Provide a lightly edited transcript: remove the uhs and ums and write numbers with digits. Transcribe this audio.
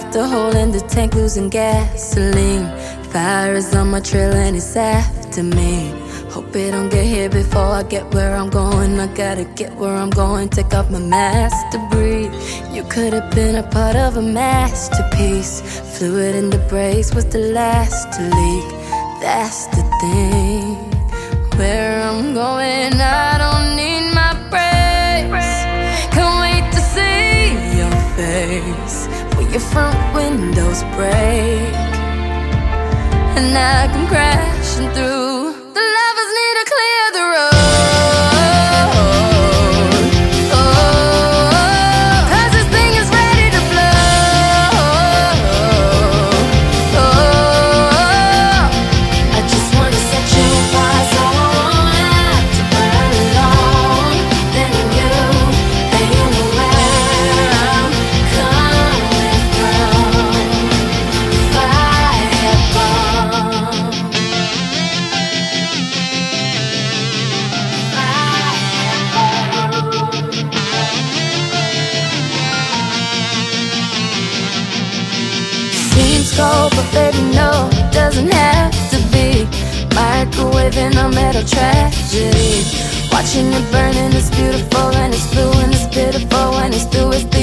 left a hole in the tank, losing gasoline. Fire is on my trail and it's after me. Hope it don't get here before I get where I'm going. I gotta get where I'm going, take off my mask to breathe. You could have been a part of a masterpiece. Fluid in the brakes was the last to leak. That's the thing. Where I'm going, I don't need my brakes. Can't wait to see your face when your front windows break and I come crashing through. The lovers need to clear the road. Oh, 'cause this thing is ready to blow. Oh, I just wanna set you fire so I won't have to burn alone. Then you know where I'm coming from. Firebomb. Seems cold, but baby, no, it doesn't have to be. Microwaving a metal tragedy. Watching it burn and it's beautiful and it's blue and it's pitiful and it's through, it's